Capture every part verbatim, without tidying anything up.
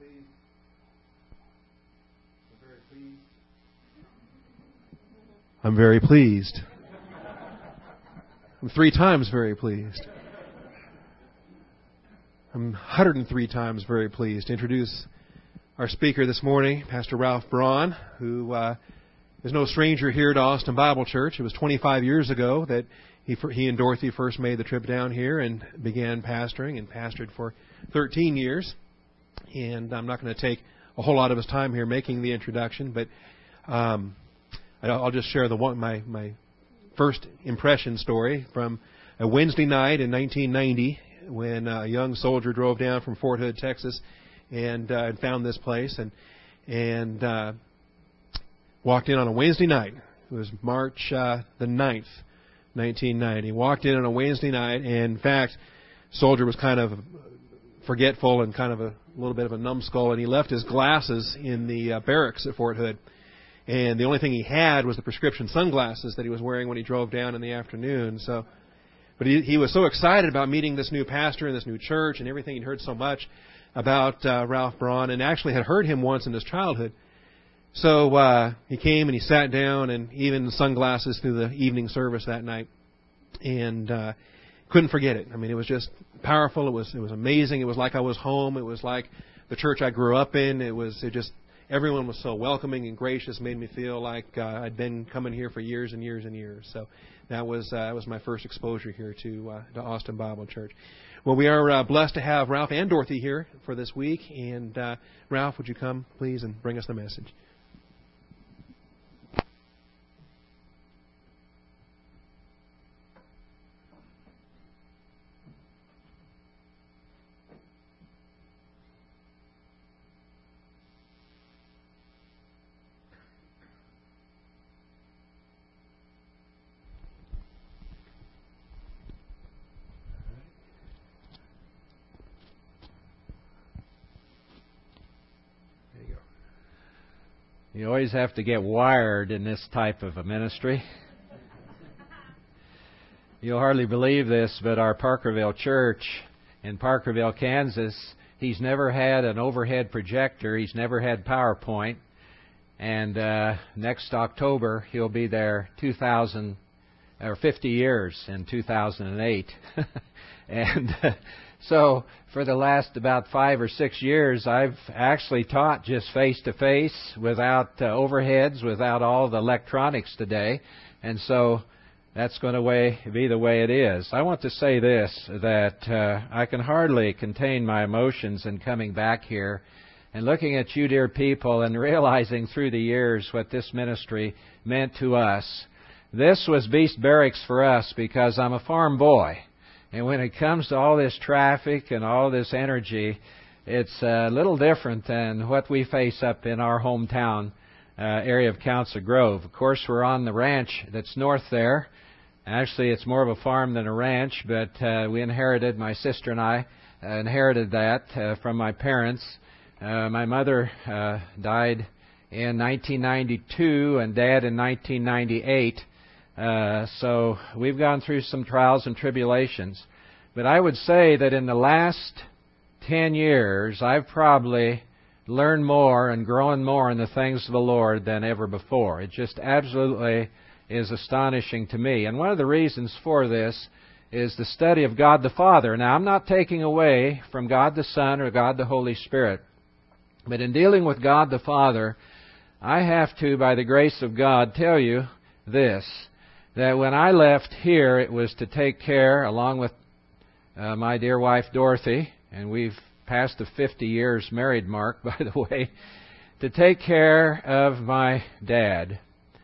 pleased. I'm very pleased. I'm very pleased. I'm three times very pleased. I'm one hundred three times very pleased to introduce our speaker this morning, Pastor Ralph Braun, who uh, is no stranger here to Austin Bible Church. It was twenty-five years ago that he, he and Dorothy first made the trip down here and began pastoring, and pastored for thirteen years. And I'm not going to take a whole lot of his time here making the introduction, but um, I'll just share the one, my, my first impression story from a Wednesday night in nineteen ninety when a young soldier drove down from Fort Hood, Texas, and uh, found this place and and uh, walked in on a Wednesday night. It was March uh, the ninth, nineteen ninety. Walked in on a Wednesday night, and in fact, soldier was kind of forgetful and kind of a little bit of a numbskull, and he left his glasses in the uh, barracks at Fort Hood. And the only thing he had was the prescription sunglasses that he was wearing when he drove down in the afternoon. So, but he, he was so excited about meeting this new pastor and this new church and everything. He'd heard so much about uh, Ralph Braun, and actually had heard him once in his childhood. So uh, he came and he sat down, and even sunglasses through the evening service that night, and uh, couldn't forget it. I mean, it was just powerful. It was it was amazing. It was like I was home. It was like the church I grew up in. It was it just everyone was so welcoming and gracious. Made me feel like uh, I'd been coming here for years and years and years. So that was uh, that was my first exposure here to uh, to Austin Bible Church. Well, we are uh, blessed to have Ralph and Dorothy here for this week. And uh, Ralph, would you come, please, and bring us the message? You always have to get wired in this type of a ministry. You'll hardly believe this, but our Parkerville church in Parkerville, Kansas, he's never had an overhead projector. He's never had PowerPoint. And uh, next October, he'll be there two thousand or fifty years in two thousand eight. and uh, so for the last about five or six years, I've actually taught just face-to-face without uh, overheads, without all the electronics today. And so that's going to way, be the way it is. I want to say this, that uh, I can hardly contain my emotions in coming back here and looking at you, dear people, and realizing through the years what this ministry meant to us. This was beast barracks for us because I'm a farm boy. And when it comes to all this traffic and all this energy, it's a little different than what we face up in our hometown uh, area of Council Grove. Of course, we're on the ranch that's north there. Actually, it's more of a farm than a ranch, but uh, we inherited, my sister and I uh, inherited that uh, from my parents. Uh, my mother uh, died in nineteen ninety-two and Dad in nineteen ninety-eight. Uh, so we've gone through some trials and tribulations. But I would say that in the last ten years, I've probably learned more and grown more in the things of the Lord than ever before. It just absolutely is astonishing to me. And one of the reasons for this is the study of God the Father. Now, I'm not taking away from God the Son or God the Holy Spirit. But in dealing with God the Father, I have to, by the grace of God, tell you this, that when I left here, it was to take care, along with uh, my dear wife Dorothy, and we've passed the fifty years married mark, by the way, to take care of my dad.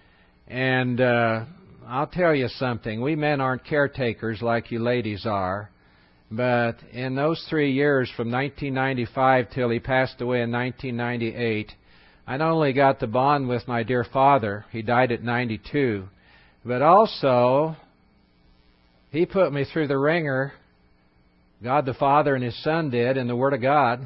And uh, I'll tell you something, we men aren't caretakers like you ladies are, but in those three years, from nineteen ninety-five till he passed away in nineteen ninety-eight, I not only got to bond with my dear father, he died at ninety-two, but also, he put me through the ringer, God the Father and His Son did, in the Word of God,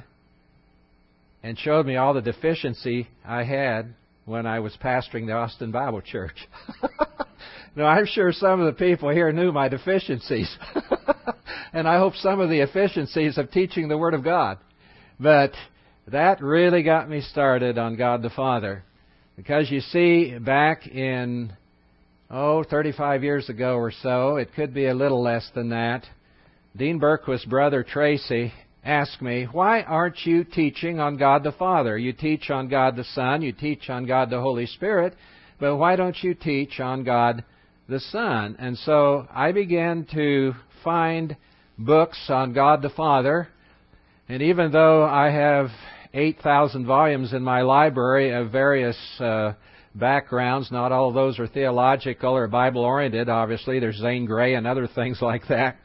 and showed me all the deficiency I had when I was pastoring the Austin Bible Church. Now, I'm sure some of the people here knew my deficiencies. And I hope some of the efficiencies of teaching the Word of God. But that really got me started on God the Father. Because you see, back in, oh, thirty-five years ago or so, it could be a little less than that, Dean Berquist's brother Tracy asked me, why aren't you teaching on God the Father? You teach on God the Son, you teach on God the Holy Spirit, but why don't you teach on God the Son? And so I began to find books on God the Father, and even though I have eight thousand volumes in my library of various uh, backgrounds, not all of those are theological or Bible-oriented, obviously, there's Zane Grey and other things like that,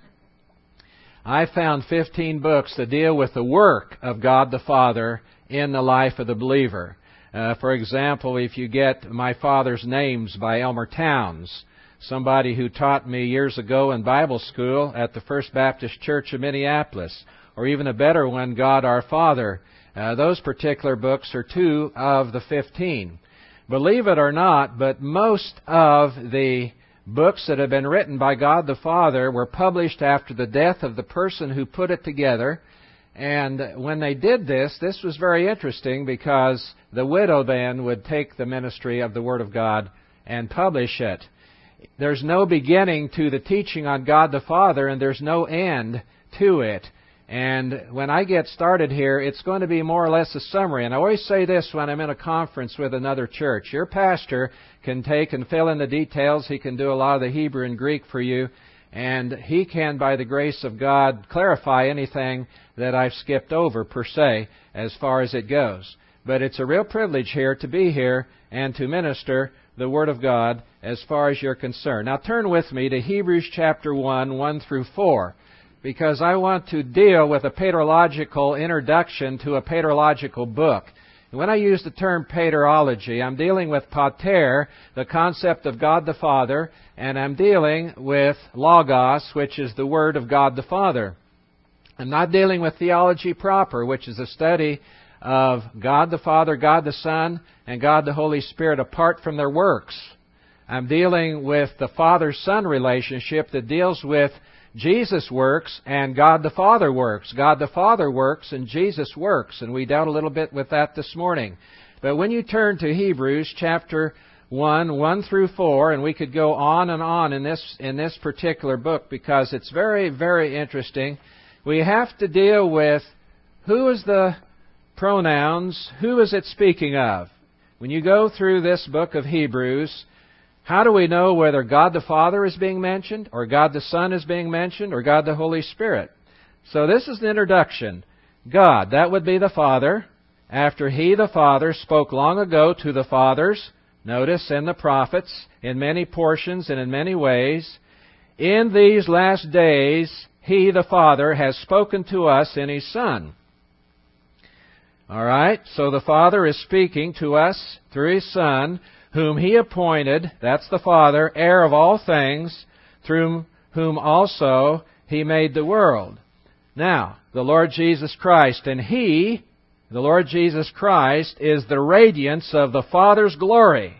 I found fifteen books that deal with the work of God the Father in the life of the believer. Uh, for example, if you get My Father's Names by Elmer Towns, somebody who taught me years ago in Bible school at the First Baptist Church of Minneapolis, or even a better one, God Our Father. Uh, those particular books are two of the fifteen. Believe it or not, but most of the books that have been written by God the Father were published after the death of the person who put it together. And when they did this, this was very interesting because the widow then would take the ministry of the Word of God and publish it. There's no beginning to the teaching on God the Father, and there's no end to it. And when I get started here, it's going to be more or less a summary. And I always say this when I'm in a conference with another church. Your pastor can take and fill in the details. He can do a lot of the Hebrew and Greek for you. And he can, by the grace of God, clarify anything that I've skipped over, per se, as far as it goes. But it's a real privilege here to be here and to minister the Word of God as far as you're concerned. Now turn with me to Hebrews chapter one, one through four. Because I want to deal with a paterological introduction to a paterological book. When I use the term paterology, I'm dealing with pater, the concept of God the Father, and I'm dealing with logos, which is the Word of God the Father. I'm not dealing with theology proper, which is a study of God the Father, God the Son, and God the Holy Spirit apart from their works. I'm dealing with the Father-Son relationship that deals with Jesus works and God the Father works. God the Father works and Jesus works. And we dealt a little bit with that this morning. But when you turn to Hebrews chapter one, one through four, and we could go on and on in this, in this particular book because it's very, very interesting. We have to deal with who is the pronouns, who is it speaking of? When you go through this book of Hebrews, how do we know whether God the Father is being mentioned, or God the Son is being mentioned, or God the Holy Spirit? So this is the introduction. God, that would be the Father. After He, the Father, spoke long ago to the fathers, notice, and the prophets, in many portions and in many ways, in these last days, He, the Father, has spoken to us in His Son. All right, so the Father is speaking to us through His Son, whom He appointed, that's the Father, heir of all things, through whom also He made the world. Now, the Lord Jesus Christ, and He, the Lord Jesus Christ, is the radiance of the Father's glory.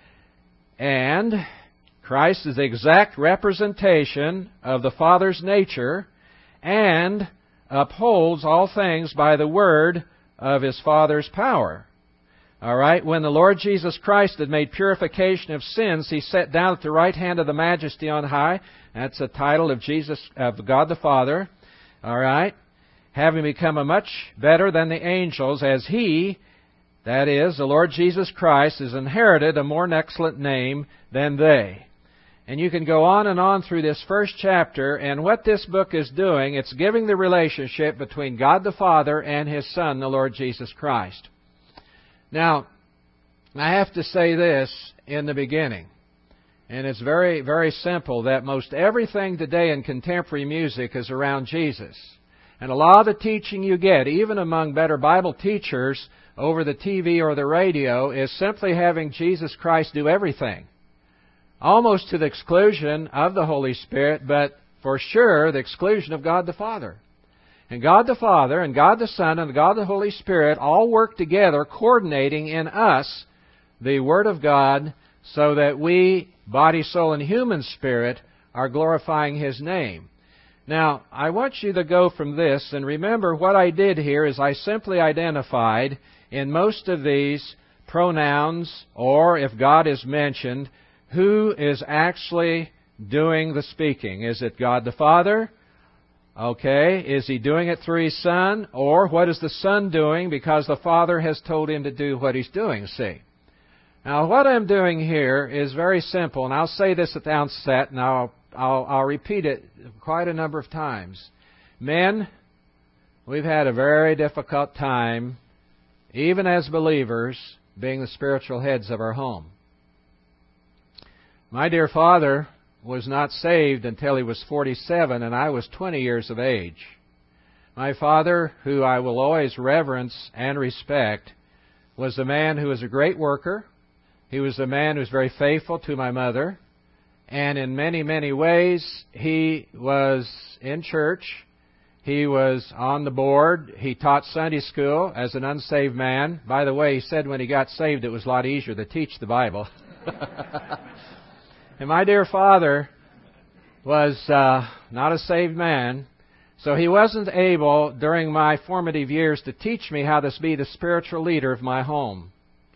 And Christ is the exact representation of the Father's nature and upholds all things by the word of His Father's power. All right, when the Lord Jesus Christ had made purification of sins, He sat down at the right hand of the Majesty on high. That's a title of Jesus, of God the Father. All right, having become a much better than the angels, as He, that is, the Lord Jesus Christ, has inherited a more excellent name than they. And you can go on and on through this first chapter, and what this book is doing, it's giving the relationship between God the Father and His Son, the Lord Jesus Christ. Now, I have to say this in the beginning, and it's very, very simple, that most everything today in contemporary music is around Jesus. And a lot of the teaching you get, even among better Bible teachers over the T V or the radio, is simply having Jesus Christ do everything. Almost to the exclusion of the Holy Spirit, but for sure the exclusion of God the Father. And God the Father and God the Son and God the Holy Spirit all work together, coordinating in us the Word of God so that we, body, soul, and human spirit, are glorifying His name. Now, I want you to go from this, and remember what I did here is I simply identified in most of these pronouns, or if God is mentioned, who is actually doing the speaking. Is it God the Father? Okay. Is He doing it through His Son? Or what is the Son doing because the Father has told Him to do what He's doing, see? Now, what I'm doing here is very simple, and I'll say this at the outset, and I'll, I'll, I'll repeat it quite a number of times. Men, we've had a very difficult time, even as believers, being the spiritual heads of our home. My dear father was not saved until he was forty-seven, and I was twenty years of age. My father, who I will always reverence and respect, was a man who was a great worker. He was a man who was very faithful to my mother. And in many, many ways, he was in church. He was on the board. He taught Sunday school as an unsaved man. By the way, he said when he got saved it was a lot easier to teach the Bible. And my dear father was uh, not a saved man, so he wasn't able, during my formative years, to teach me how to be the spiritual leader of my home.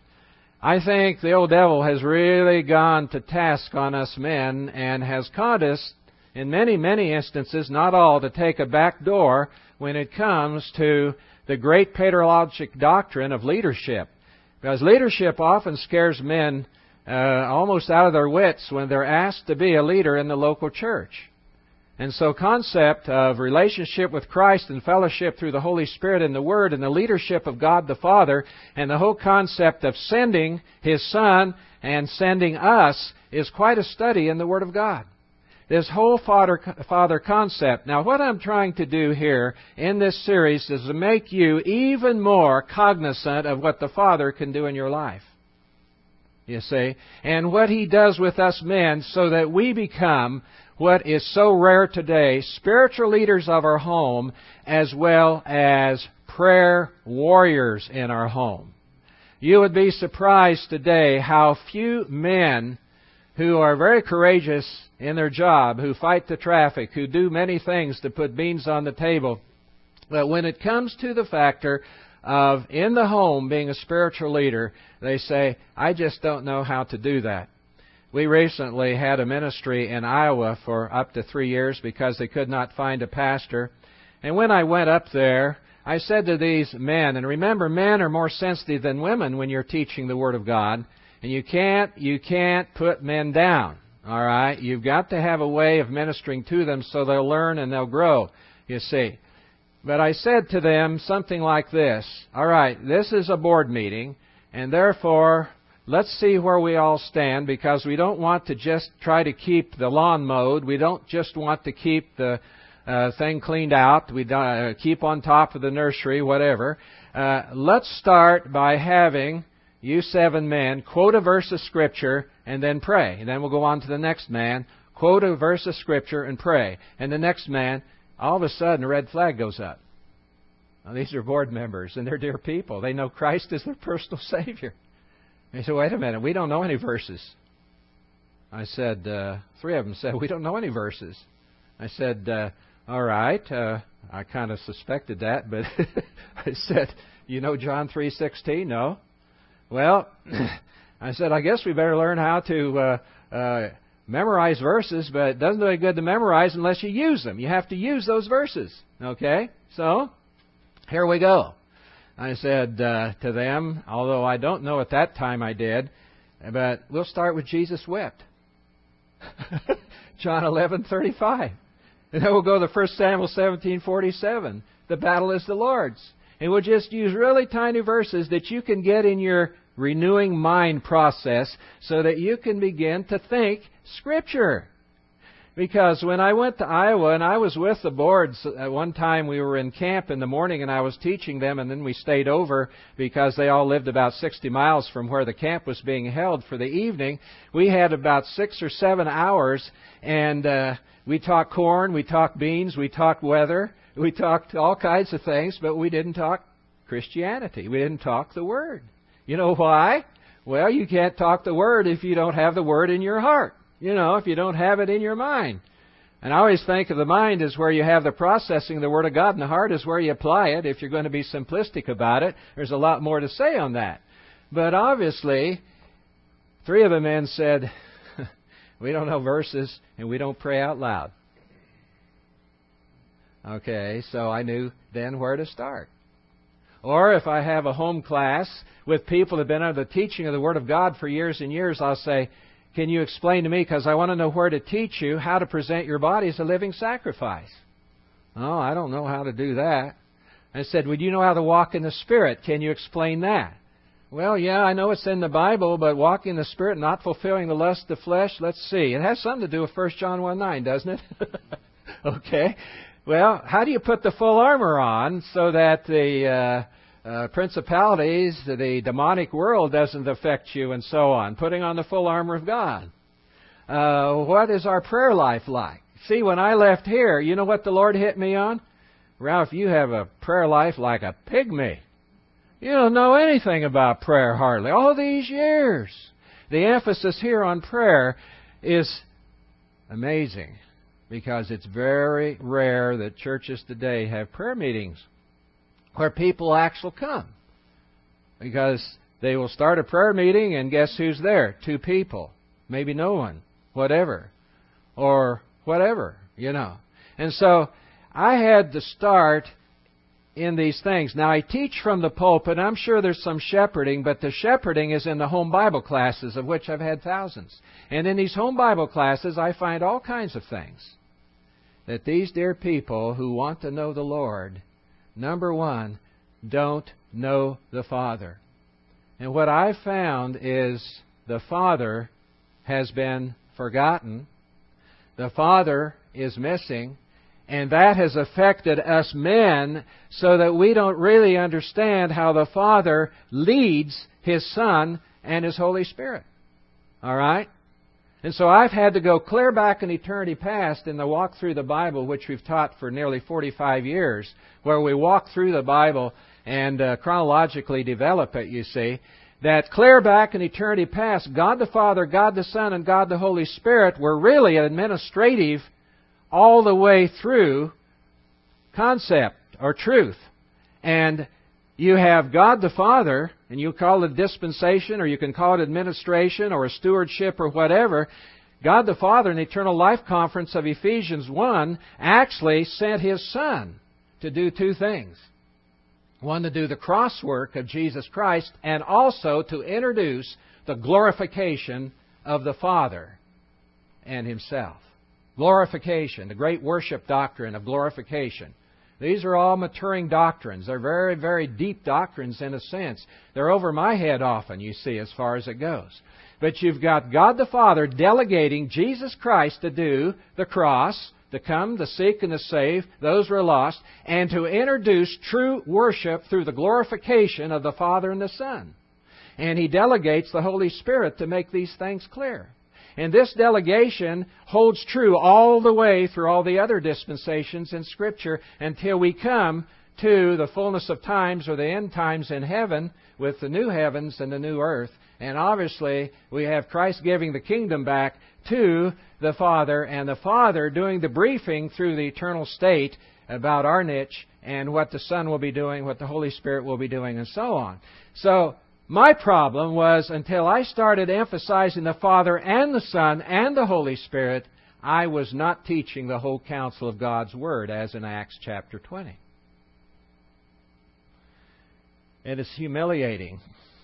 I think the old devil has really gone to task on us men and has caused us, in many, many instances, not all, to take a back door when it comes to the great patriarchal doctrine of leadership. Because leadership often scares men uh, almost out of their wits when they're asked to be a leader in the local church. And so concept of relationship with Christ and fellowship through the Holy Spirit and the Word and the leadership of God the Father and the whole concept of sending His Son and sending us is quite a study in the Word of God. This whole father, father concept. Now, what I'm trying to do here in this series is to make you even more cognizant of what the Father can do in your life. You see? And what He does with us men so that we become what is so rare today, spiritual leaders of our home as well as prayer warriors in our home. You would be surprised today how few men who are very courageous in their job, who fight the traffic, who do many things to put beans on the table, but when it comes to the factor of in the home being a spiritual leader, they say, I just don't know how to do that. We recently had a ministry in Iowa for up to three years because they could not find a pastor. And when I went up there, I said to these men, and remember, men are more sensitive than women when you're teaching the Word of God, and you can't, you can't put men down, all right? You've got to have a way of ministering to them so they'll learn and they'll grow, you see. But I said to them something like this, all right, this is a board meeting, and therefore, let's see where we all stand, because we don't want to just try to keep the lawn mowed. We don't just want to keep the uh, thing cleaned out. We don't uh, keep on top of the nursery, whatever. Uh, let's start by having you seven men quote a verse of Scripture and then pray. And then we'll go on to the next man, quote a verse of Scripture and pray. And the next man, all of a sudden, a red flag goes up. Now, these are board members, and they're dear people. They know Christ is their personal Savior. He said, wait a minute, we don't know any verses. I said, uh, three of them said, we don't know any verses. I said, uh, all right, uh, I kind of suspected that, but I said, you know John three sixteen? No. Well, I said, I guess we better learn how to uh, uh, memorize verses, but it doesn't do any good to memorize unless you use them. You have to use those verses, okay? So, here we go. I said uh, to them, although I don't know at that time I did, but we'll start with Jesus wept. John eleven thirty-five. And then we'll go to First Samuel seventeen forty-seven. The battle is the Lord's. And we'll just use really tiny verses that you can get in your renewing mind process so that you can begin to think Scripture. Because when I went to Iowa and I was with the boards, at one time we were in camp in the morning and I was teaching them, and then we stayed over because they all lived about sixty miles from where the camp was being held for the evening. We had about six or seven hours, and uh, we talked corn, we talked beans, we talked weather, we talked all kinds of things, but we didn't talk Christianity. We didn't talk the Word. You know why? Well, you can't talk the Word if you don't have the Word in your heart. You know, if you don't have it in your mind. And I always think of the mind as where you have the processing of the Word of God, and the heart is where you apply it. If you're going to be simplistic about it, there's a lot more to say on that. But obviously, three of the men said, we don't know verses, and we don't pray out loud. Okay, so I knew then where to start. Or if I have a home class with people that have been under the teaching of the Word of God for years and years, I'll say, can you explain to me, because I want to know where to teach you how to present your body as a living sacrifice. Oh, I don't know how to do that. I said, would you know how to walk in the Spirit? Can you explain that? Well, yeah, I know it's in the Bible, but walking in the Spirit, not fulfilling the lust of the flesh, let's see. It has something to do with First John one nine, doesn't it? Okay. Well, how do you put the full armor on so that the uh, uh, principalities, the demonic world doesn't affect you and so on? Putting on the full armor of God. Uh, what is our prayer life like? See, when I left here, you know what the Lord hit me on? Ralph, you have a prayer life like a pygmy. You don't know anything about prayer hardly. All these years. The emphasis here on prayer is amazing, because it's very rare that churches today have prayer meetings where people actually come. Because they will start a prayer meeting and guess who's there? Two people. Maybe no one. Whatever. Or whatever, you know. And so I had to start in these things. Now, I teach from the pulpit. I'm sure there's some shepherding, but the shepherding is in the home Bible classes, of which I've had thousands. And in these home Bible classes, I find all kinds of things that these dear people who want to know the Lord, number one, don't know the Father. And what I've found is the Father has been forgotten. The Father is missing. And that has affected us men so that we don't really understand how the Father leads His Son and His Holy Spirit. All right? And so I've had to go clear back in eternity past in the walk through the Bible, which we've taught for nearly forty-five years, where we walk through the Bible and uh, chronologically develop it, you see, that clear back in eternity past, God the Father, God the Son, and God the Holy Spirit were really administrative all the way through concept or truth. And you have God the Father, and you call it dispensation, or you can call it administration, or a stewardship, or whatever. God the Father in the Eternal Life Conference of Ephesians one actually sent His Son to do two things. One, to do the cross work of Jesus Christ, and also to introduce the glorification of the Father and Himself. Glorification, the great worship doctrine of glorification. These are all maturing doctrines. They're very, very deep doctrines in a sense. They're over my head often, you see, as far as it goes. But you've got God the Father delegating Jesus Christ to do the cross, to come, to seek, and to save those who are lost, and to introduce true worship through the glorification of the Father and the Son. And He delegates the Holy Spirit to make these things clear. And this delegation holds true all the way through all the other dispensations in Scripture until we come to the fullness of times, or the end times in heaven, with the new heavens and the new earth. And obviously, we have Christ giving the kingdom back to the Father, and the Father doing the briefing through the eternal state about our niche and what the Son will be doing, what the Holy Spirit will be doing, and so on. So, my problem was, until I started emphasizing the Father and the Son and the Holy Spirit, I was not teaching the whole counsel of God's Word, as in Acts chapter twenty. It is humiliating.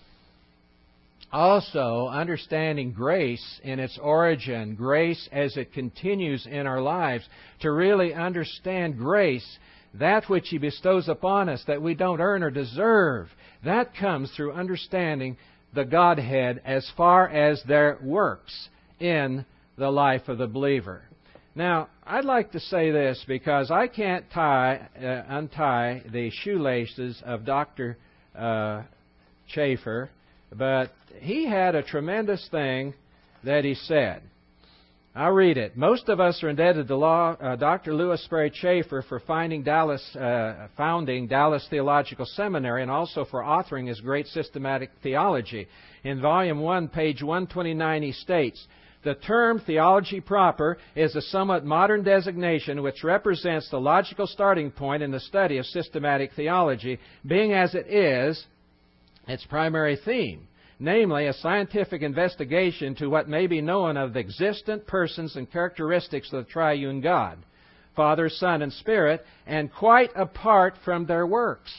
Also, understanding grace in its origin, grace as it continues in our lives, to really understand grace, that which He bestows upon us that we don't earn or deserve, that comes through understanding the Godhead as far as their works in the life of the believer. Now, I'd like to say this, because I can't tie, uh, untie the shoelaces of Doctor Uh, Chafer, but he had a tremendous thing that he said. I'll read it. Most of us are indebted to law, uh, Doctor Lewis Sperry Chafer for finding Dallas, uh, founding Dallas Theological Seminary, and also for authoring his great systematic theology. In Volume one, page one twenty-nine, he states, The term theology proper is a somewhat modern designation which represents the logical starting point in the study of systematic theology, being as it is its primary theme, namely a scientific investigation to what may be known of the existent persons and characteristics of the triune God, Father, Son, and Spirit, and quite apart from their works.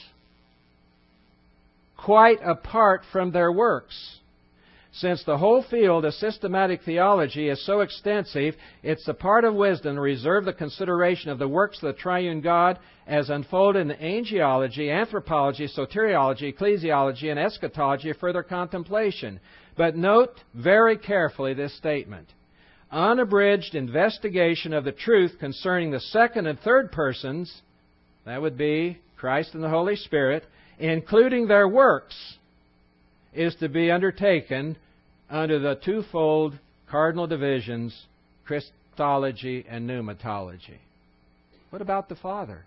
Quite apart from their works. Since the whole field of systematic theology is so extensive, it's the part of wisdom to reserve the consideration of the works of the triune God as unfolded in angelology, anthropology, soteriology, ecclesiology, and eschatology for further contemplation. But note very carefully this statement. Unabridged investigation of the truth concerning the second and third persons, that would be Christ and the Holy Spirit, including their works, is to be undertaken under the twofold cardinal divisions, Christology and pneumatology. What about the Father?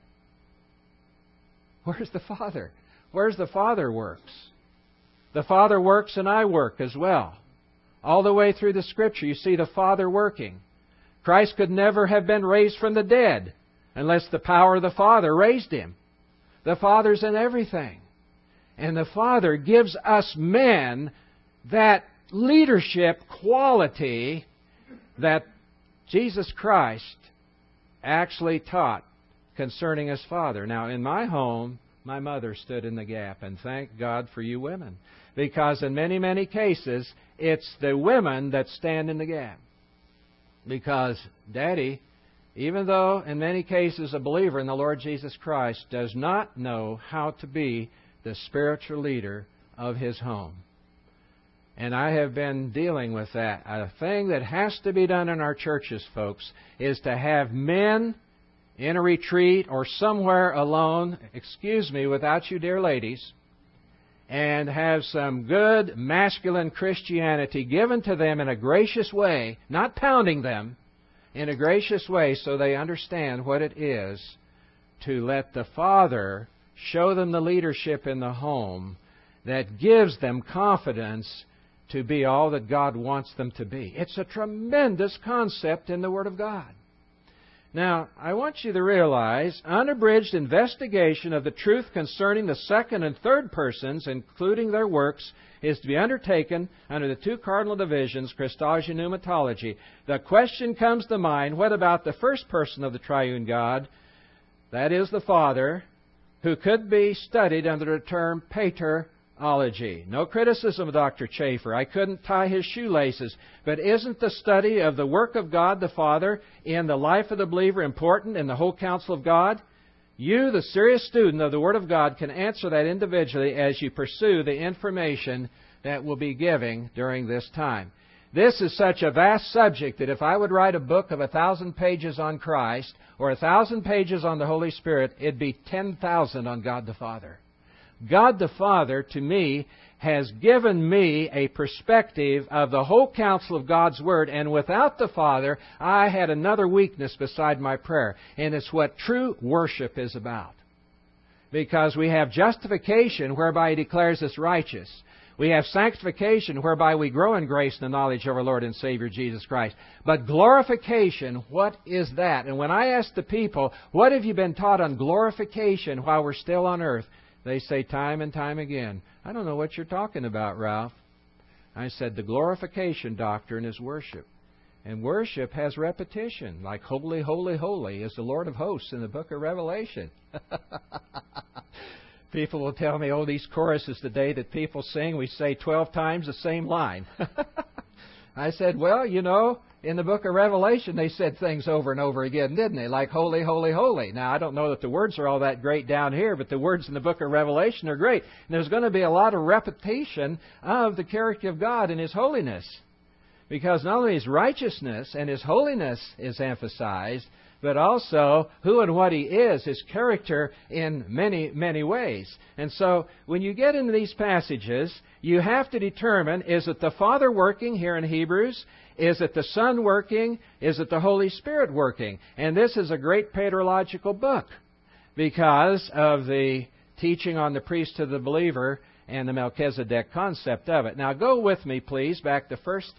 Where's the Father? Where's the Father works? The Father works and I work as well. All the way through the Scripture, you see the Father working. Christ could never have been raised from the dead unless the power of the Father raised Him. The Father's in everything. And the Father gives us men that leadership quality that Jesus Christ actually taught concerning His Father. Now, in my home, my mother stood in the gap, and thank God for you women. Because in many, many cases, it's the women that stand in the gap. Because Daddy, even though in many cases a believer in the Lord Jesus Christ, does not know how to be the spiritual leader of his home. And I have been dealing with that. A thing that has to be done in our churches, folks, is to have men in a retreat or somewhere alone, excuse me, without you dear ladies, and have some good masculine Christianity given to them in a gracious way, not pounding them, in a gracious way so they understand what it is to let the Father show them the leadership in the home that gives them confidence to be all that God wants them to be. It's a tremendous concept in the Word of God. Now, I want you to realize, unabridged investigation of the truth concerning the second and third persons, including their works, is to be undertaken under the two cardinal divisions, Christology and pneumatology. The question comes to mind, what about the first person of the triune God? That is the Father, who could be studied under the term paterology. No criticism of Doctor Chafer. I couldn't tie his shoelaces. But isn't the study of the work of God the Father in the life of the believer important in the whole counsel of God? You, the serious student of the Word of God, can answer that individually as you pursue the information that we'll be giving during this time. This is such a vast subject that if I would write a book of a thousand pages on Christ or a thousand pages on the Holy Spirit, it'd be ten thousand on God the Father. God the Father, to me, has given me a perspective of the whole counsel of God's Word, and without the Father, I had another weakness beside my prayer, and it's what true worship is about. Because we have justification, whereby He declares us righteous. We have sanctification, whereby we grow in grace and the knowledge of our Lord and Savior Jesus Christ. But glorification, what is that? And when I ask the people, what have you been taught on glorification while we're still on earth? They say time and time again, I don't know what you're talking about, Ralph. I said, the glorification doctrine is worship. And worship has repetition, like holy, holy, holy is the Lord of hosts in the book of Revelation. People will tell me, oh, these choruses today that people sing, we say twelve times the same line. I said, well, you know, in the book of Revelation, they said things over and over again, didn't they? Like holy, holy, holy. Now, I don't know that the words are all that great down here, but the words in the book of Revelation are great. And there's going to be a lot of repetition of the character of God and His holiness. Because not only His righteousness and His holiness is emphasized, but also who and what He is, His character in many, many ways. And so when you get into these passages, you have to determine, is it the Father working here in Hebrews? Is it the Son working? Is it the Holy Spirit working? And this is a great paterological book because of the teaching on the priesthood of the believer and the Melchizedek concept of it. Now go with me, please, back to first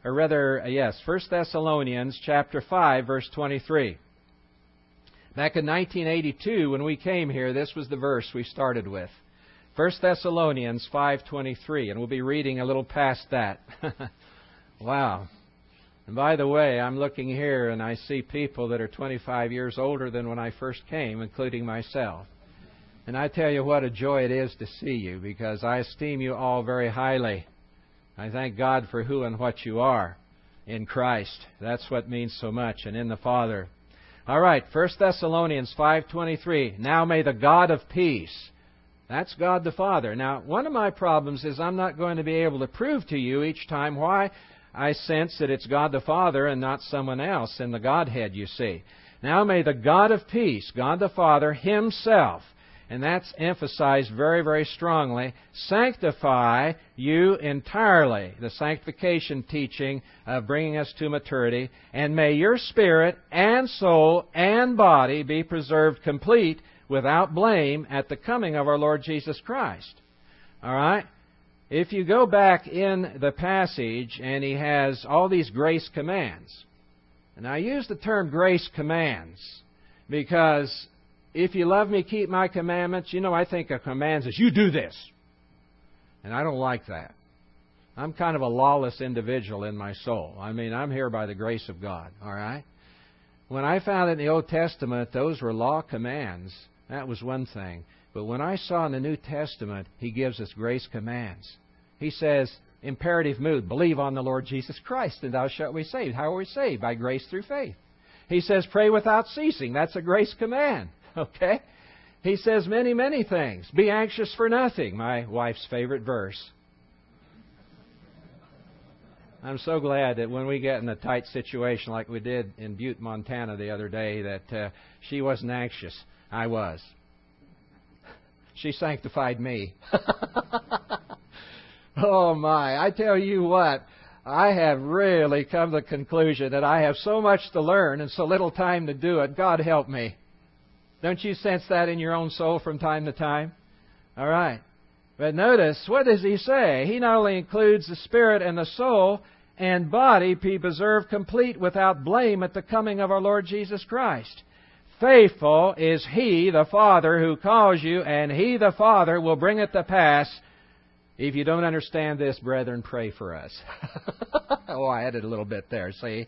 or rather, yes, First Thessalonians chapter five, verse twenty-three. Back in nineteen eighty-two, when we came here, this was the verse we started with. First Thessalonians five twenty-three, and we'll be reading a little past that. Wow. And by the way, I'm looking here and I see people that are twenty-five years older than when I first came, including myself. And I tell you what a joy it is to see you, because I esteem you all very highly. I thank God for who and what you are in Christ. That's what means so much, and in the Father. All right, First Thessalonians five twenty-three. Now may the God of peace. That's God the Father. Now, one of my problems is I'm not going to be able to prove to you each time why I sense that it's God the Father and not someone else in the Godhead, you see. Now may the God of peace, God the Father Himself, and that's emphasized very, very strongly, sanctify you entirely, the sanctification teaching of bringing us to maturity, and may your spirit and soul and body be preserved complete without blame at the coming of our Lord Jesus Christ. All right? If you go back in the passage, and He has all these grace commands, and I use the term grace commands because if you love me, keep my commandments. You know, I think a command is, you do this. And I don't like that. I'm kind of a lawless individual in my soul. I mean, I'm here by the grace of God, all right? When I found in the Old Testament those were law commands, that was one thing. But when I saw in the New Testament, He gives us grace commands. He says, imperative mood, believe on the Lord Jesus Christ, and thou shalt be saved. How are we saved? By grace through faith. He says, pray without ceasing. That's a grace command. Okay? He says many, many things. Be anxious for nothing, my wife's favorite verse. I'm so glad that when we get in a tight situation like we did in Butte, Montana the other day, that uh, she wasn't anxious. I was. She sanctified me. Oh my, I tell you what, I have really come to the conclusion that I have so much to learn and so little time to do it. God help me. Don't you sense that in your own soul from time to time? All right. But notice, what does He say? He not only includes the spirit and the soul and body be preserved complete without blame at the coming of our Lord Jesus Christ. Faithful is He, the Father, who calls you, and He, the Father, will bring it to pass. If you don't understand this, brethren, pray for us. Oh, I added a little bit there, see?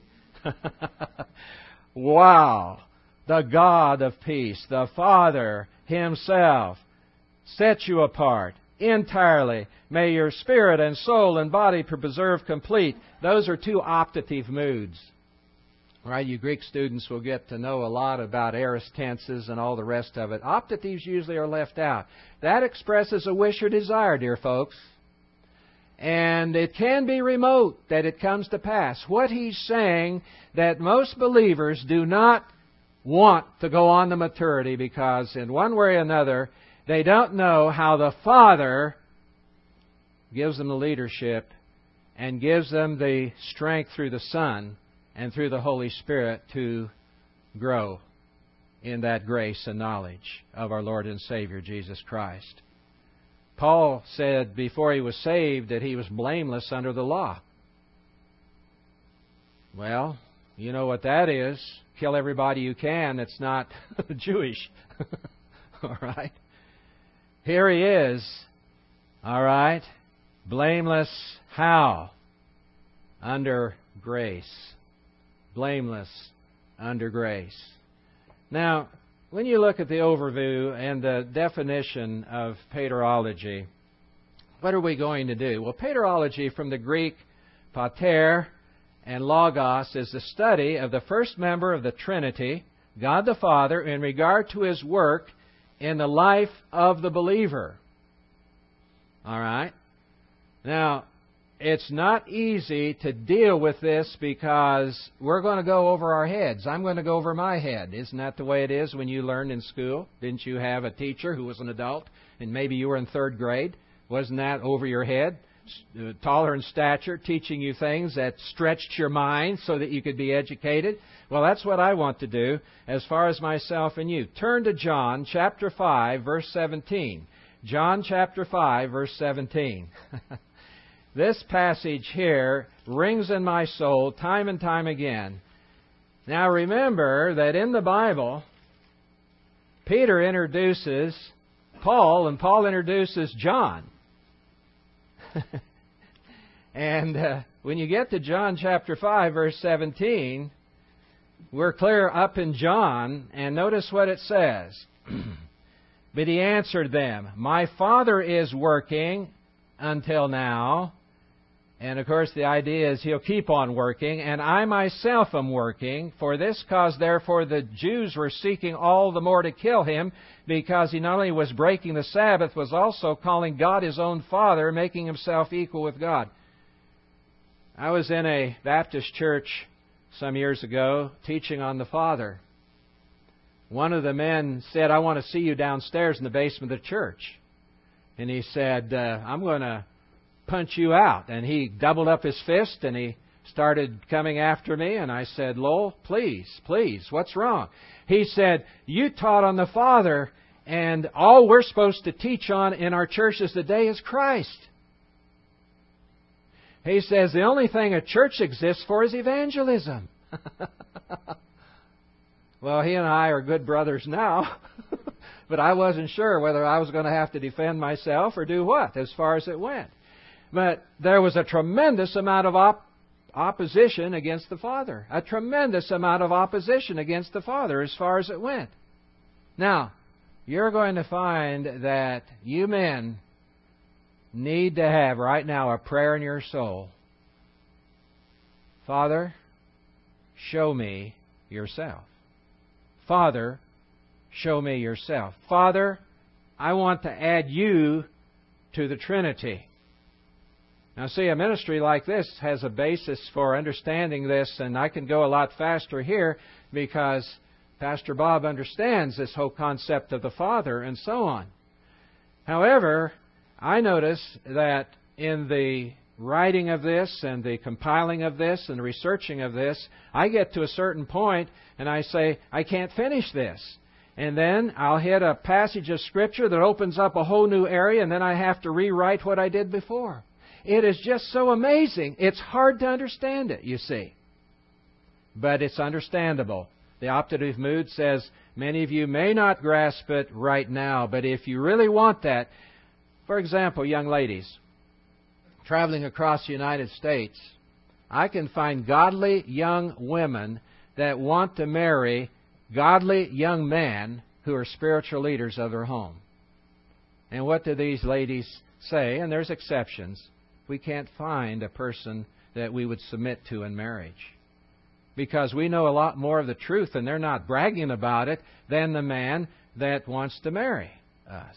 Wow. The God of peace, the Father Himself, set you apart entirely. May your spirit and soul and body be preserved complete. Those are two optative moods. All right, you Greek students will get to know a lot about aorist tenses and all the rest of it. Optatives usually are left out. That expresses a wish or desire, dear folks. And it can be remote that it comes to pass. What he's saying, that most believers do not want to go on to maturity because in one way or another, they don't know how the Father gives them the leadership and gives them the strength through the Son and through the Holy Spirit to grow in that grace and knowledge of our Lord and Savior, Jesus Christ. Paul said before he was saved that he was blameless under the law. Well, you know what that is. Kill everybody you can that's not Jewish. All right? Here he is. All right? Blameless how? Under grace. Blameless under grace. Now, when you look at the overview and the definition of paterology, what are we going to do? Well, paterology from the Greek pater and logos is the study of the first member of the Trinity, God the Father, in regard to His work in the life of the believer. All right? Now, it's not easy to deal with this because we're going to go over our heads. I'm going to go over my head. Isn't that the way it is when you learned in school? Didn't you have a teacher who was an adult and maybe you were in third grade? Wasn't that over your head? Taller in stature, teaching you things that stretched your mind so that you could be educated? Well, that's what I want to do as far as myself and you. Turn to John chapter five, verse seventeen. John chapter five, verse seventeen. this passage here rings in my soul time and time again. Now remember that in the Bible, Peter introduces Paul, and Paul introduces John. And uh, when you get to John chapter five, verse seventeen, we're clear up in John, and notice what it says. But he answered them, "My Father is working until now." And of course the idea is He'll keep on working, "and I myself am working. For this cause therefore the Jews were seeking all the more to kill Him, because He not only was breaking the Sabbath, was also calling God His own Father, making Himself equal with God." I was in a Baptist church some years ago teaching on the Father. One of the men said, "I want to see you downstairs in the basement of the church." And he said, uh, "I'm going to punch you out." And he doubled up his fist and he started coming after me. And I said, "Lowell, please, please, what's wrong?" He said, "You taught on the Father, and all we're supposed to teach on in our churches today is Christ." He says, "The only thing a church exists for is evangelism." Well, he and I are good brothers now, but I wasn't sure whether I was going to have to defend myself or do what as far as it went. But there was a tremendous amount of op- opposition against the Father. A tremendous amount of opposition against the Father as far as it went. Now, you're going to find that you men need to have right now a prayer in your soul. "Father, show me yourself. Father, show me yourself. Father, I want to add you to the Trinity." Now see, a ministry like this has a basis for understanding this, and I can go a lot faster here because Pastor Bob understands this whole concept of the Father and so on. However, I notice that in the writing of this and the compiling of this and the researching of this, I get to a certain point and I say, I can't finish this. And then I'll hit a passage of Scripture that opens up a whole new area, and then I have to rewrite what I did before. It is just so amazing. It's hard to understand it, you see. But it's understandable. The optative mood says, many of you may not grasp it right now, but if you really want that, for example, young ladies, traveling across the United States, I can find godly young women that want to marry godly young men who are spiritual leaders of their home. And what do these ladies say? And there's exceptions. We can't find a person that we would submit to in marriage, because we know a lot more of the truth, and they're not bragging about it, than the man that wants to marry us.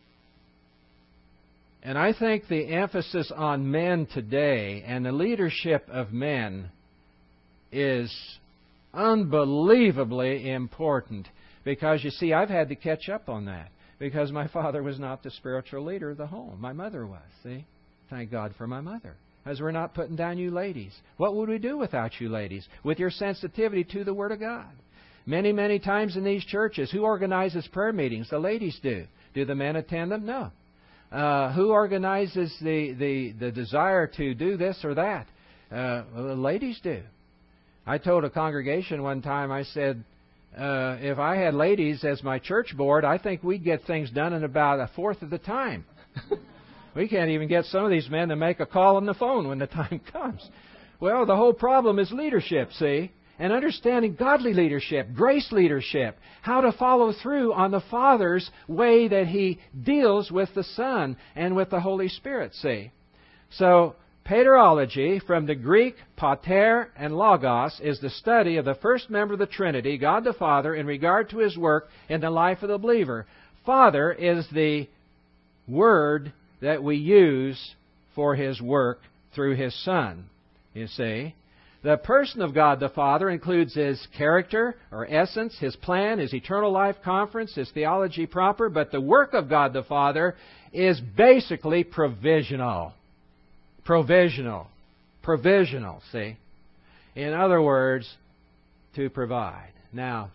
And I think the emphasis on men today and the leadership of men is unbelievably important, because, you see, I've had to catch up on that, because my father was not the spiritual leader of the home. My mother was, see? Thank God for my mother. As we're not putting down you ladies. What would we do without you ladies? With your sensitivity to the Word of God. Many, many times in these churches, who organizes prayer meetings? The ladies do. Do the men attend them? No. Uh, who organizes the, the, the desire to do this or that? Uh, well, the ladies do. I told a congregation one time, I said, uh, if I had ladies as my church board, I think we'd get things done in about a fourth of the time. We can't even get some of these men to make a call on the phone when the time comes. Well, the whole problem is leadership, see? And understanding godly leadership, grace leadership, how to follow through on the Father's way that He deals with the Son and with the Holy Spirit, see? So, paterology, from the Greek pater and logos, is the study of the first member of the Trinity, God the Father, in regard to His work in the life of the believer. Father is the word that we use for His work through His Son, you see. The person of God the Father includes His character or essence, His plan, His eternal life conference, His theology proper, but the work of God the Father is basically provisional. Provisional. Provisional, see. In other words, to provide. Now,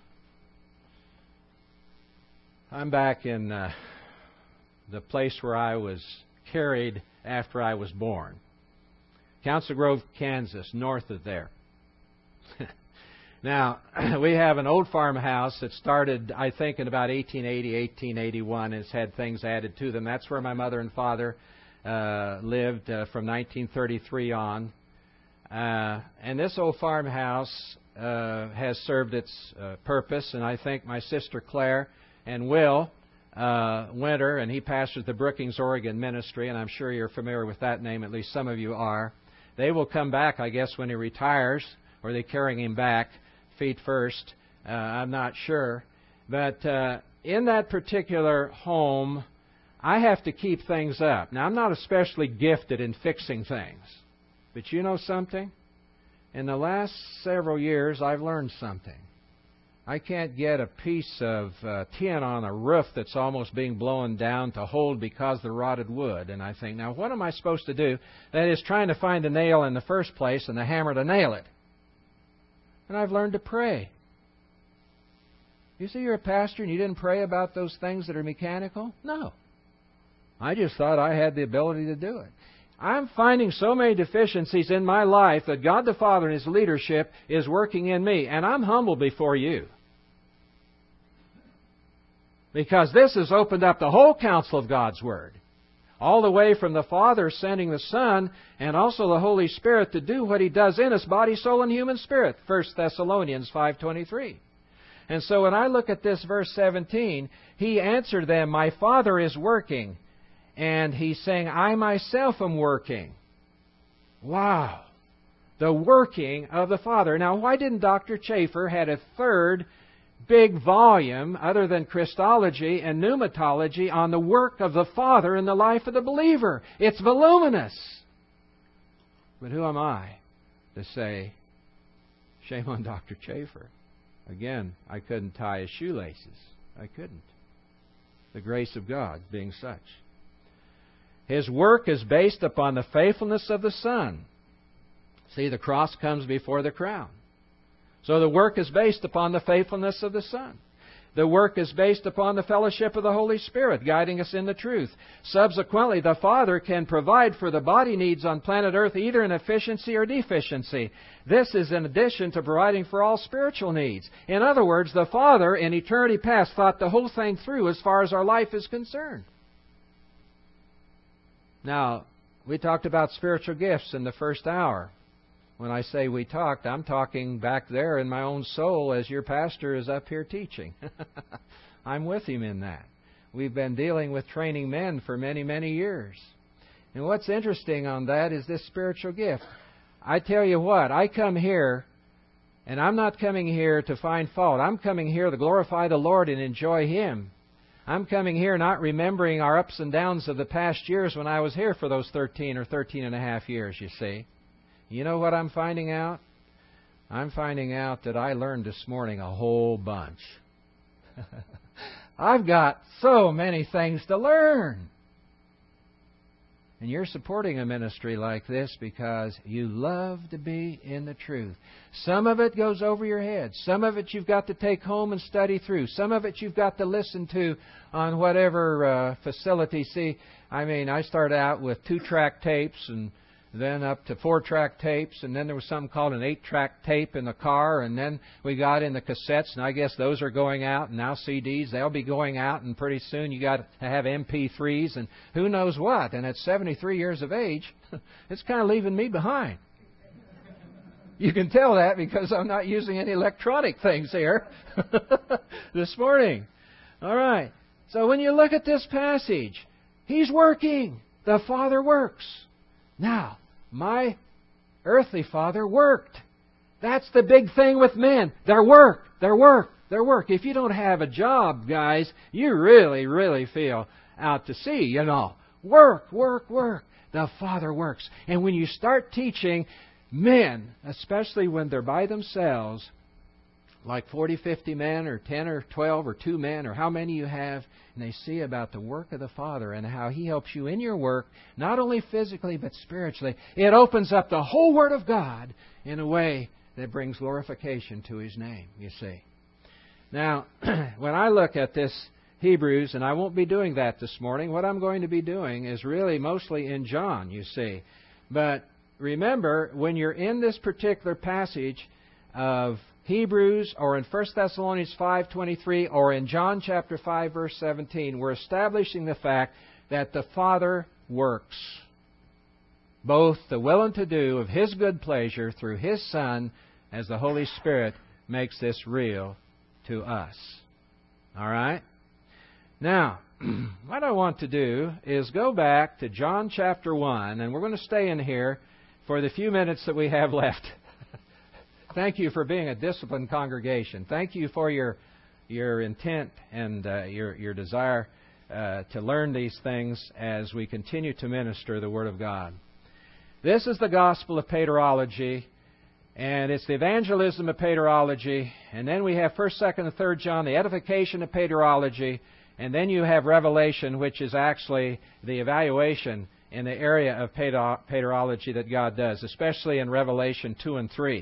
I'm back in uh, the place where I was carried after I was born. Council Grove, Kansas, north of there. Now, we have an old farmhouse that started, I think, in about eighteen eighty, eighteen eighty-one, and it's had things added to them. That's where my mother and father uh, lived uh, from nineteen thirty-three on. Uh, and this old farmhouse uh, has served its uh, purpose, and I think my sister Claire and Will uh, Winter, and he pastors the Brookings, Oregon ministry, and I'm sure you're familiar with that name, at least some of you are. They will come back, I guess, when he retires, or they're carrying him back, feet first. Uh, I'm not sure. But uh, in that particular home, I have to keep things up. Now, I'm not especially gifted in fixing things. But you know something? In the last several years, I've learned something. I can't get a piece of uh, tin on a roof that's almost being blown down to hold because of the rotted wood. And I think, now, what am I supposed to do? That is, trying to find the nail in the first place and the hammer to nail it. And I've learned to pray. You see, you're a pastor and you didn't pray about those things that are mechanical? No. I just thought I had the ability to do it. I'm finding so many deficiencies in my life that God the Father and His leadership is working in me. And I'm humble before you. Because this has opened up the whole counsel of God's Word. All the way from the Father sending the Son and also the Holy Spirit to do what He does in us, body, soul, and human spirit. First Thessalonians five twenty-three. And so when I look at this verse seventeen, He answered them, my Father is working. And He's saying, I myself am working. Wow. The working of the Father. Now, why didn't Doctor Chafer had a third big volume, other than Christology and pneumatology, on the work of the Father in the life of the believer? It's voluminous. But who am I to say, shame on Doctor Chafer? Again, I couldn't tie his shoelaces. I couldn't. The grace of God being such. His work is based upon the faithfulness of the Son. See, the cross comes before the crown. So the work is based upon the faithfulness of the Son. The work is based upon the fellowship of the Holy Spirit, guiding us in the truth. Subsequently, the Father can provide for the body needs on planet Earth either in efficiency or deficiency. This is in addition to providing for all spiritual needs. In other words, the Father in eternity past thought the whole thing through as far as our life is concerned. Now, we talked about spiritual gifts in the first hour. When I say we talked, I'm talking back there in my own soul as your pastor is up here teaching. I'm with him in that. We've been dealing with training men for many, many years. And what's interesting on that is this spiritual gift. I tell you what, I come here, and I'm not coming here to find fault. I'm coming here to glorify the Lord and enjoy Him. I'm coming here not remembering our ups and downs of the past years when I was here for those thirteen or thirteen and a half years, you see. You know what I'm finding out? I'm finding out that I learned this morning a whole bunch. I've got so many things to learn. And you're supporting a ministry like this because you love to be in the truth. Some of it goes over your head. Some of it you've got to take home and study through. Some of it you've got to listen to on whatever uh, facility. See, I mean, I started out with two-track tapes and then up to four-track tapes, and then there was something called an eight-track tape in the car, and then we got in the cassettes, and I guess those are going out, and now C Ds, they'll be going out, and pretty soon you got to have M P threes, and who knows what. And at seventy-three years of age, it's kind of leaving me behind. You can tell that because I'm not using any electronic things here this morning. All right. So when you look at this passage, He's working. The Father works. Now, my earthly father worked. That's the big thing with men. Their work, their work, their work. If you don't have a job, guys, you really, really feel out to sea, you know. Work, work, work. The Father works. And when you start teaching men, especially when they're by themselves, like forty, fifty men or ten or twelve or two men or how many you have, and they see about the work of the Father and how He helps you in your work, not only physically but spiritually, it opens up the whole Word of God in a way that brings glorification to His name, you see. Now, when I look at this Hebrews, and I won't be doing that this morning, what I'm going to be doing is really mostly in John, you see. But remember, when you're in this particular passage of Hebrews or in First Thessalonians five twenty-three or in John chapter five verse seventeen, we're establishing the fact that the Father works both the will and to do of His good pleasure through His Son as the Holy Spirit makes this real to us. All right? Now, what I want to do is go back to John chapter one, and we're going to stay in here for the few minutes that we have left. Thank you for being a disciplined congregation. Thank you for your your intent and uh, your your desire uh, to learn these things as we continue to minister the Word of God. This is the gospel of paterology, and it's the evangelism of paterology. And then we have First, Second, and Third John, the edification of paterology, and then you have Revelation, which is actually the evaluation in the area of paterology that God does, especially in Revelation two and three.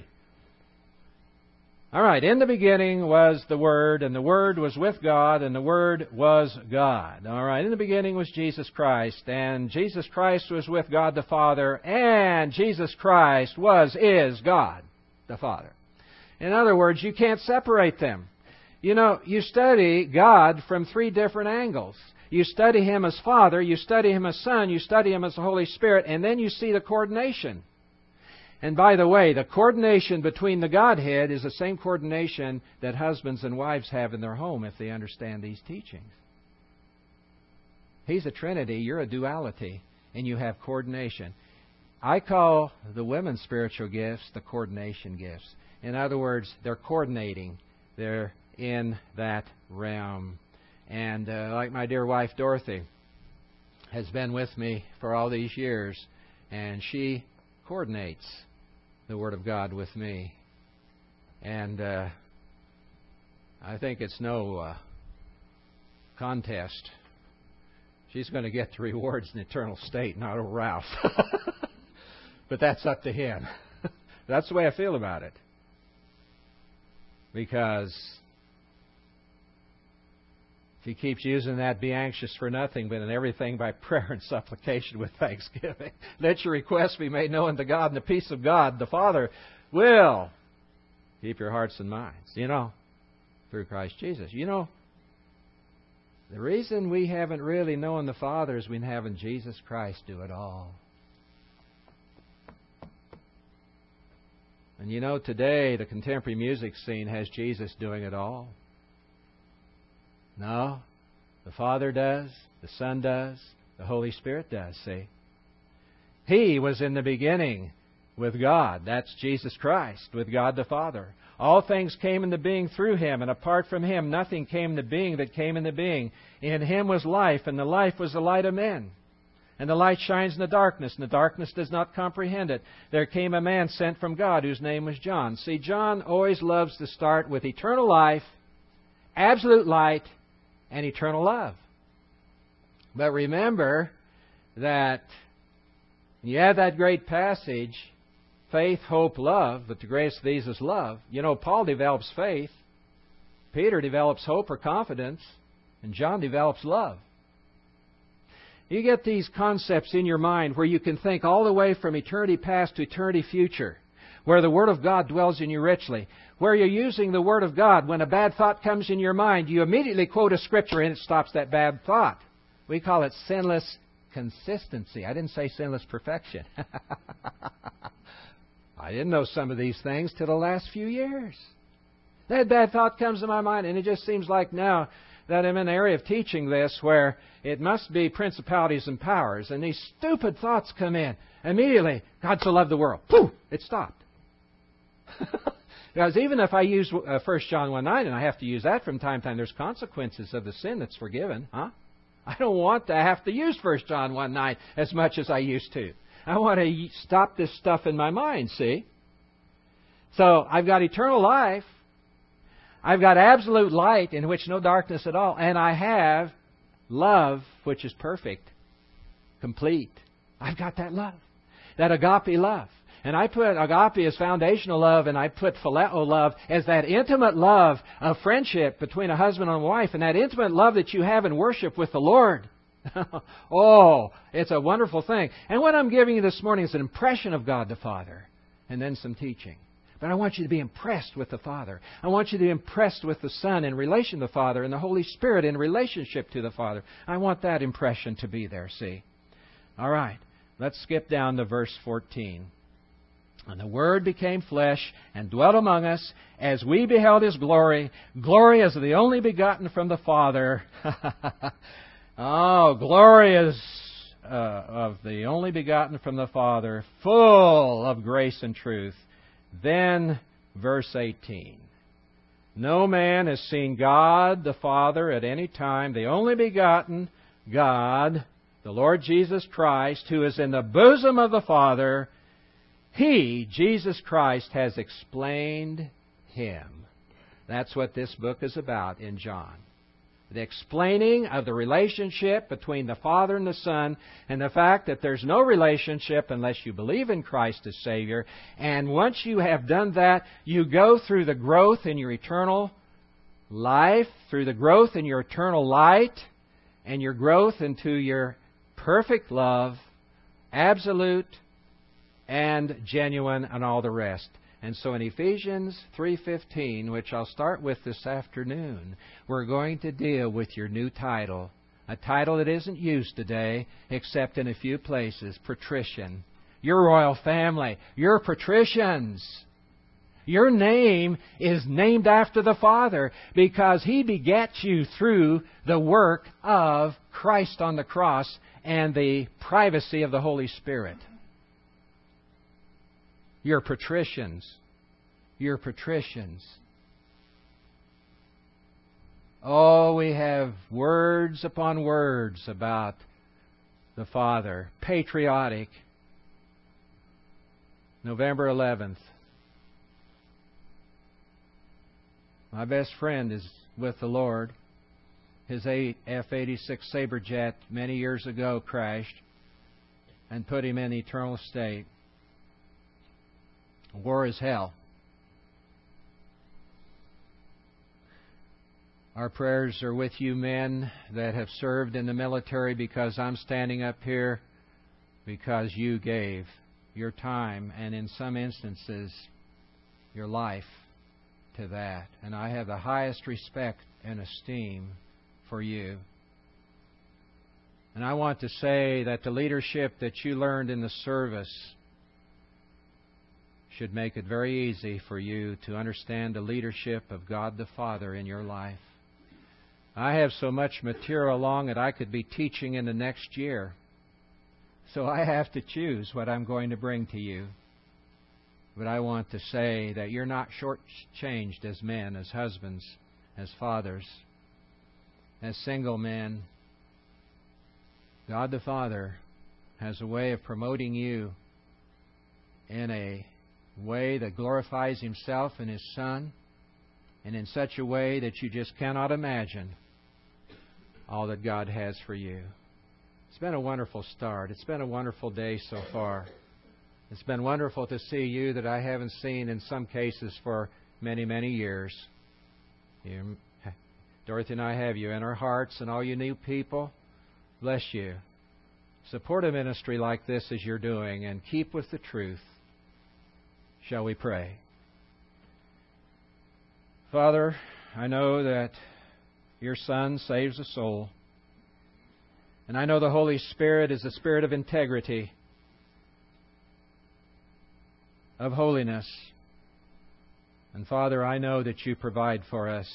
All right, in the beginning was the Word, and the Word was with God, and the Word was God. All right, in the beginning was Jesus Christ, and Jesus Christ was with God the Father, and Jesus Christ was, is God the Father. In other words, you can't separate them. You know, you study God from three different angles. You study Him as Father, you study Him as Son, you study Him as the Holy Spirit, and then you see the coordination. And by the way, the coordination between the Godhead is the same coordination that husbands and wives have in their home if they understand these teachings. He's a Trinity, you're a duality, and you have coordination. I call the women's spiritual gifts the coordination gifts. In other words, they're coordinating. They're in that realm. And uh, like my dear wife Dorothy has been with me for all these years, and she coordinates the Word of God with me. And uh, I think it's no uh, contest. She's going to get the rewards in the eternal state, not old Ralph. But that's up to him. That's the way I feel about it. Because if he keeps using that, be anxious for nothing, but in everything by prayer and supplication with thanksgiving. Let your requests be made known to God, and the peace of God, the Father, will keep your hearts and minds, you know, through Christ Jesus. You know, the reason we haven't really known the Father is we haven't Jesus Christ do it all. And you know, today, the contemporary music scene has Jesus doing it all. No, the Father does, the Son does, the Holy Spirit does, see. He was in the beginning with God. That's Jesus Christ, with God the Father. All things came into being through Him, and apart from Him nothing came into being that came into being. In Him was life, and the life was the light of men. And the light shines in the darkness, and the darkness does not comprehend it. There came a man sent from God, whose name was John. See, John always loves to start with eternal life, absolute light, and eternal love. But remember that you have that great passage, faith, hope, love, but the greatest of these is love. You know, Paul develops faith, Peter develops hope or confidence, and John develops love. You get these concepts in your mind where you can think all the way from eternity past to eternity future, where the Word of God dwells in you richly, where you're using the Word of God. When a bad thought comes in your mind, you immediately quote a Scripture and it stops that bad thought. We call it sinless consistency. I didn't say sinless perfection. I didn't know some of these things till the last few years. That bad thought comes to my mind, and it just seems like now that I'm in an area of teaching this where it must be principalities and powers, and these stupid thoughts come in. Immediately, God so loved the world. Poof! It stopped. Because even if I use uh, First John one nine, and I have to use that from time to time, there's consequences of the sin that's forgiven. Huh? I don't want to have to use First John one nine as much as I used to. I want to stop this stuff in my mind, see? So I've got eternal life. I've got absolute light in which no darkness at all. And I have love, which is perfect, complete. I've got that love, that agape love. And I put agape as foundational love, and I put phileo love as that intimate love of friendship between a husband and a wife, and that intimate love that you have in worship with the Lord. Oh, it's a wonderful thing. And what I'm giving you this morning is an impression of God the Father, and then some teaching. But I want you to be impressed with the Father. I want you to be impressed with the Son in relation to the Father and the Holy Spirit in relationship to the Father. I want that impression to be there, see? All right, let's skip down to verse fourteen. And the Word became flesh and dwelt among us as we beheld His glory, glory as of the only begotten from the Father. Oh, glory as uh, of the only begotten from the Father, full of grace and truth. Then, verse eighteen. No man has seen God the Father at any time, the only begotten God, the Lord Jesus Christ, who is in the bosom of the Father. He, Jesus Christ, has explained Him. That's what this book is about in John. The explaining of the relationship between the Father and the Son, and the fact that there's no relationship unless you believe in Christ as Savior. And once you have done that, you go through the growth in your eternal life, through the growth in your eternal light, and your growth into your perfect love, absolute and genuine, and all the rest. And so in Ephesians three fifteen, which I'll start with this afternoon, we're going to deal with your new title, a title that isn't used today except in a few places, patrician. Your royal family, you're patricians. Your name is named after the Father because He begets you through the work of Christ on the cross and the privacy of the Holy Spirit. You're patricians. You're patricians. Oh, we have words upon words about the Father. Patriotic. November eleventh. My best friend is with the Lord. His F eighty-six Saberjet many years ago crashed and put him in eternal state. War is hell. Our prayers are with you men that have served in the military, because I'm standing up here because you gave your time and in some instances your life to that. And I have the highest respect and esteem for you. And I want to say that the leadership that you learned in the service should make it very easy for you to understand the leadership of God the Father in your life. I have so much material along that I could be teaching in the next year. So I have to choose what I'm going to bring to you. But I want to say that you're not shortchanged as men, as husbands, as fathers, as single men. God the Father has a way of promoting you in a way that glorifies Himself and His Son, and in such a way that you just cannot imagine all that God has for you. It's been a wonderful start. It's been a wonderful day so far. It's been wonderful to see you that I haven't seen in some cases for many, many years. You, Dorothy and I have you in our hearts, and all you new people, bless you. Support a ministry like this as you're doing, and keep with the truth. Shall we pray? Father, I know that your Son saves a soul. And I know the Holy Spirit is a spirit of integrity, of holiness. And Father, I know that you provide for us.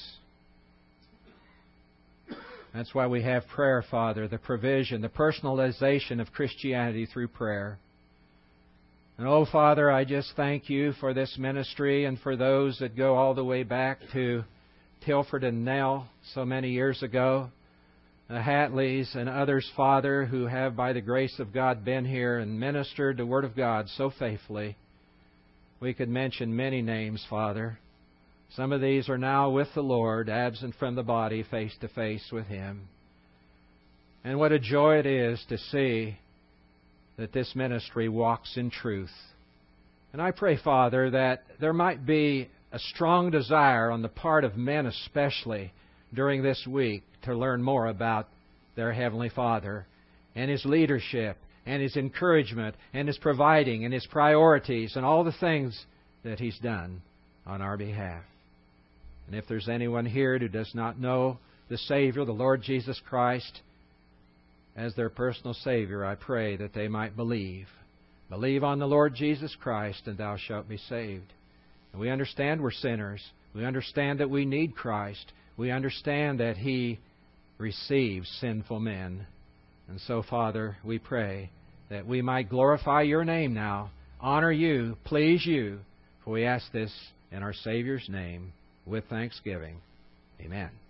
That's why we have prayer, Father, the provision, the personalization of Christianity through prayer. And oh, Father, I just thank you for this ministry and for those that go all the way back to Tilford and Nell so many years ago. The Hatleys and others, Father, who have by the grace of God been here and ministered the Word of God so faithfully. We could mention many names, Father. Some of these are now with the Lord, absent from the body, face to face with Him. And what a joy it is to see that this ministry walks in truth. And I pray, Father, that there might be a strong desire on the part of men especially during this week to learn more about their Heavenly Father and His leadership and His encouragement and His providing and His priorities and all the things that He's done on our behalf. And if there's anyone here who does not know the Savior, the Lord Jesus Christ, as their personal Savior, I pray that they might believe. Believe on the Lord Jesus Christ, and thou shalt be saved. And we understand we're sinners. We understand that we need Christ. We understand that He receives sinful men. And so, Father, we pray that we might glorify Your name now, honor You, please You, for we ask this in our Savior's name with thanksgiving. Amen.